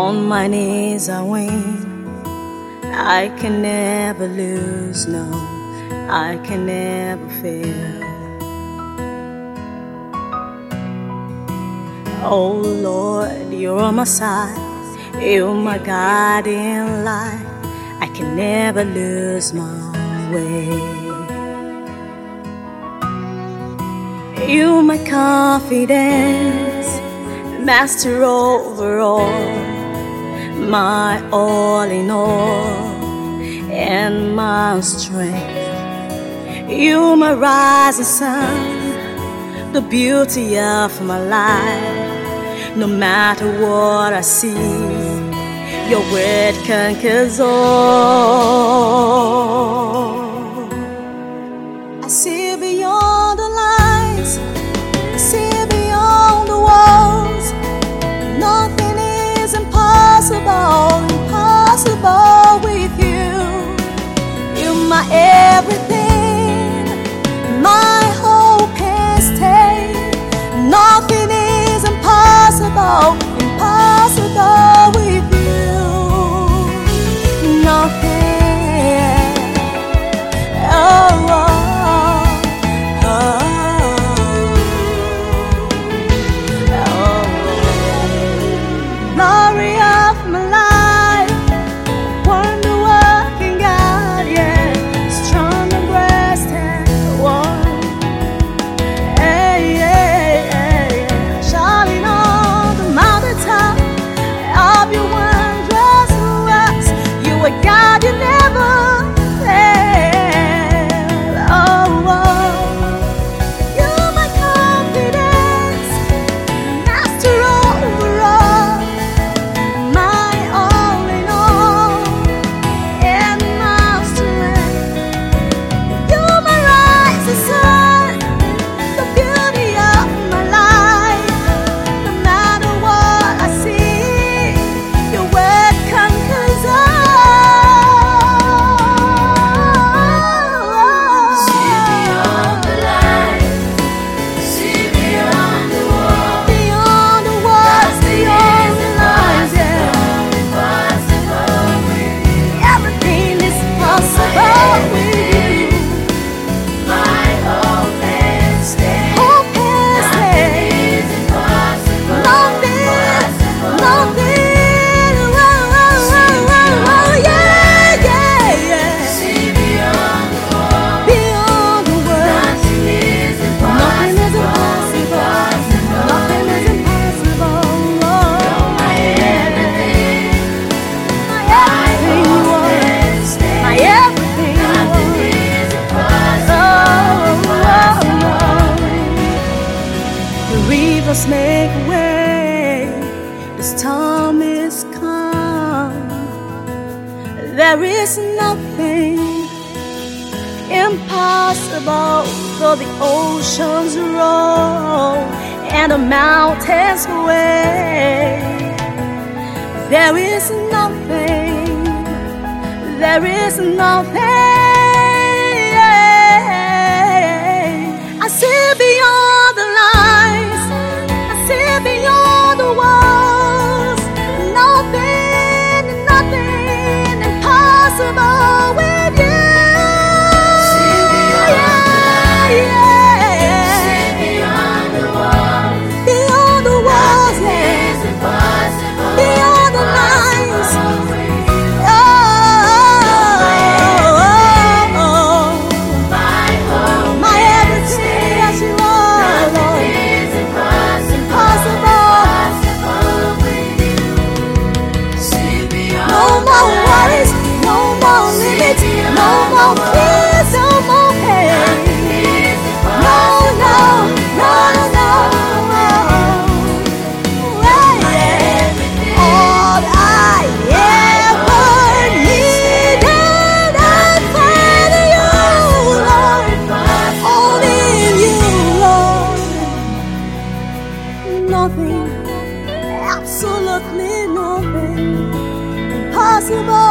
On my knees I win. I can never lose, no, I can never fail. Oh Lord, you're on my side, you're my guiding light. I can never lose my way. You're my confidence, master over all, my all in all, and my strength. You're my rising sun, the beauty of my life. No matter what I see, your word conquers all. I see beyond the lines, I see beyond the walls. Nothing is impossible, impossible with you. You're my everything, my hope and stay. Nothing is impossible, impossible with you. Nothing. Oh, oh, oh, oh. Glory of my life, wonder-working God, yeah, strong and breast and warm. Hey, hey, hey, shining on the mountaintop of your wondrous works. You are God, you never fail. Oh, oh. You're my confidence, master over all, my all in all, and my strength. You're my rising sun, the beauty of my life. No matter what I see, your word conquers all. See beyond the light, see beyond the wall. Beyond the walls, beyond the lines, yeah. Impossible with you. Everything is possible with you. My hope and stay. Hope and stay. Is impossible. Nothing, Impossible. nothing. Oh, oh, oh, oh, oh, yeah, yeah, yeah. See beyond the wall. Beyond the world, Nothing is nothing is impossible. impossible. Nothing is impossible. Oh, My everything, my everything you are. and stay. My everything you Nothing are. is impossible. The rivers make way, the storm is calm. There is nothing impossible, though the oceans roll and the mountains sway. There is nothing, there is nothing. I see beyond the lines, I see beyond the walls. Nothing, nothing impossible with you. See beyond the Yeah, yeah. See beyond the wall. Beyond the walls, yeah. Is impossible. Beyond the lines. Oh, oh, oh, oh. My hope My everything, yes you are, Lord. is impossible. Possible. with you. See beyond No more worries, no more limits, no more fears, no more pain. No, no, no, no, no. Yeah, yeah. All I ever needed, I find in you, Lord. Only in you, Lord. Nothing, absolutely nothing impossible.